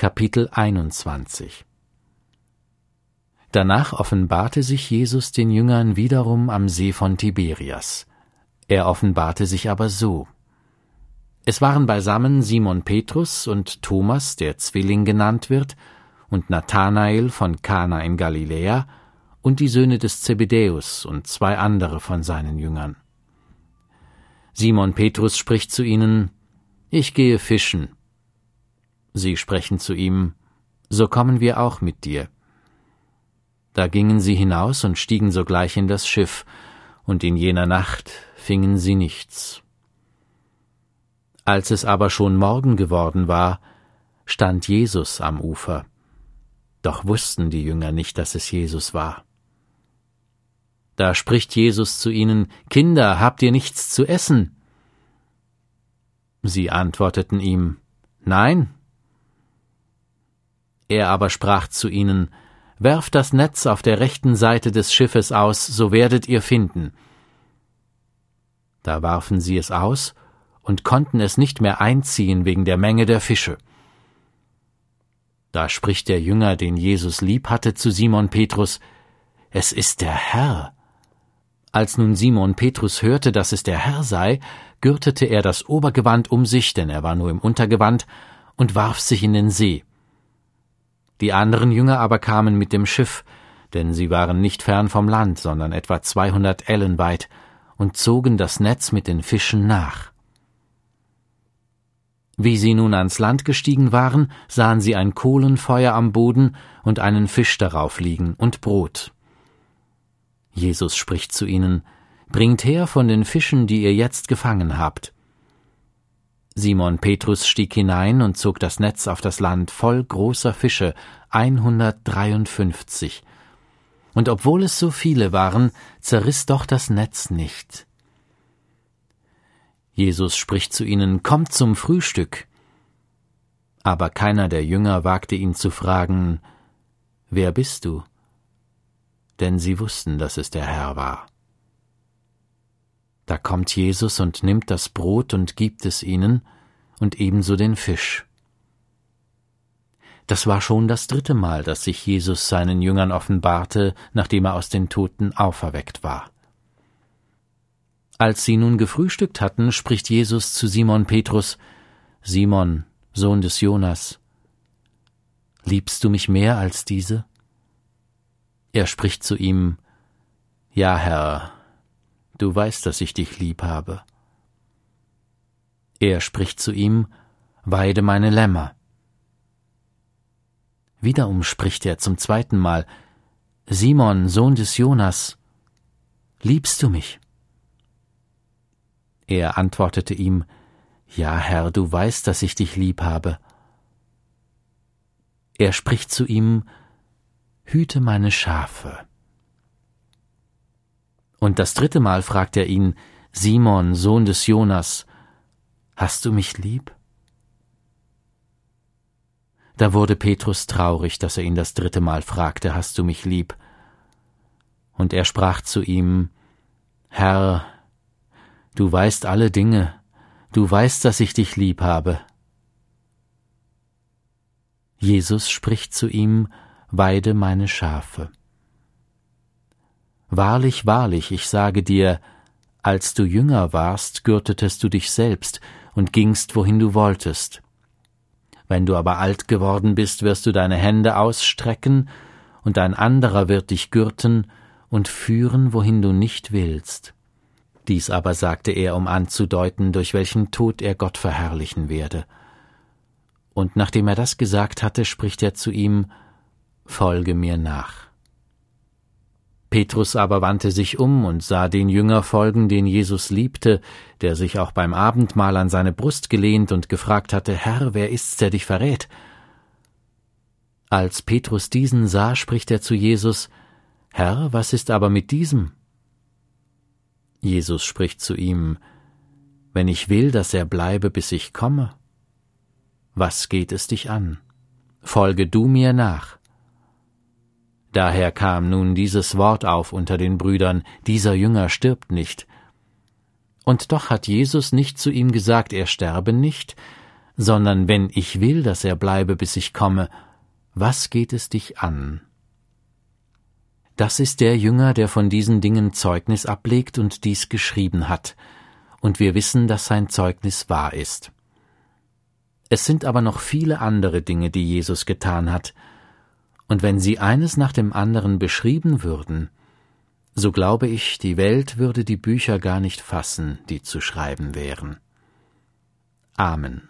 Kapitel 21. Danach offenbarte sich Jesus den Jüngern wiederum am See von Tiberias. Er offenbarte sich aber so: Es waren beisammen Simon Petrus und Thomas, der Zwilling genannt wird, und Nathanael von Kana in Galiläa und die Söhne des Zebedäus und 2 andere von seinen Jüngern. Simon Petrus spricht zu ihnen: Ich gehe fischen. Sie sprechen zu ihm: So kommen wir auch mit dir. Da gingen sie hinaus und stiegen sogleich in das Schiff, und in jener Nacht fingen sie nichts. Als es aber schon Morgen geworden war, stand Jesus am Ufer. Doch wussten die Jünger nicht, dass es Jesus war. Da spricht Jesus zu ihnen: Kinder, habt ihr nichts zu essen? Sie antworteten ihm: Nein. Er aber sprach zu ihnen: Werft das Netz auf der rechten Seite des Schiffes aus, so werdet ihr finden. Da warfen sie es aus und konnten es nicht mehr einziehen wegen der Menge der Fische. Da spricht der Jünger, den Jesus lieb hatte, zu Simon Petrus: Es ist der Herr. Als nun Simon Petrus hörte, dass es der Herr sei, gürtete er das Obergewand um sich, denn er war nur im Untergewand, und warf sich in den See. Die anderen Jünger aber kamen mit dem Schiff, denn sie waren nicht fern vom Land, sondern etwa 200 Ellen weit, und zogen das Netz mit den Fischen nach. Wie sie nun ans Land gestiegen waren, sahen sie ein Kohlenfeuer am Boden und einen Fisch darauf liegen und Brot. Jesus spricht zu ihnen: Bringt her von den Fischen, die ihr jetzt gefangen habt. Simon Petrus stieg hinein und zog das Netz auf das Land voll großer Fische, 153. Und obwohl es so viele waren, zerriss doch das Netz nicht. Jesus spricht zu ihnen: Kommt zum Frühstück. Aber keiner der Jünger wagte ihn zu fragen: Wer bist du? Denn sie wussten, dass es der Herr war. Da kommt Jesus und nimmt das Brot und gibt es ihnen, und ebenso den Fisch. Das war schon das 3. Mal, dass sich Jesus seinen Jüngern offenbarte, nachdem er aus den Toten auferweckt war. Als sie nun gefrühstückt hatten, spricht Jesus zu Simon Petrus: Simon, Sohn des Jonas, liebst du mich mehr als diese? Er spricht zu ihm: Ja, Herr, du weißt, dass ich dich lieb habe. Er spricht zu ihm: Weide meine Lämmer. Wiederum spricht er zum 2. Mal: Simon, Sohn des Jonas, liebst du mich? Er antwortete ihm: Ja, Herr, du weißt, dass ich dich lieb habe. Er spricht zu ihm: Hüte meine Schafe. Und das 3. Mal fragt er ihn: Simon, Sohn des Jonas, hast du mich lieb? Da wurde Petrus traurig, dass er ihn das 3. Mal fragte: Hast du mich lieb? Und er sprach zu ihm: Herr, du weißt alle Dinge, du weißt, dass ich dich lieb habe. Jesus spricht zu ihm: Weide meine Schafe. Wahrlich, wahrlich, ich sage dir, als du jünger warst, gürtetest du dich selbst und gingst, wohin du wolltest. Wenn du aber alt geworden bist, wirst du deine Hände ausstrecken, und ein anderer wird dich gürten und führen, wohin du nicht willst. Dies aber sagte er, um anzudeuten, durch welchen Tod er Gott verherrlichen werde. Und nachdem er das gesagt hatte, spricht er zu ihm: Folge mir nach. Petrus aber wandte sich um und sah den Jünger folgen, den Jesus liebte, der sich auch beim Abendmahl an seine Brust gelehnt und gefragt hatte: Herr, wer ist's, der dich verrät? Als Petrus diesen sah, spricht er zu Jesus: Herr, was ist aber mit diesem? Jesus spricht zu ihm: Wenn ich will, dass er bleibe, bis ich komme, was geht es dich an? Folge du mir nach. Daher kam nun dieses Wort auf unter den Brüdern: Dieser Jünger stirbt nicht. Und doch hat Jesus nicht zu ihm gesagt, er sterbe nicht, sondern wenn ich will, dass er bleibe, bis ich komme, was geht es dich an? Das ist der Jünger, der von diesen Dingen Zeugnis ablegt und dies geschrieben hat, und wir wissen, dass sein Zeugnis wahr ist. Es sind aber noch viele andere Dinge, die Jesus getan hat, und wenn sie eines nach dem anderen beschrieben würden, so glaube ich, die Welt würde die Bücher gar nicht fassen, die zu schreiben wären. Amen.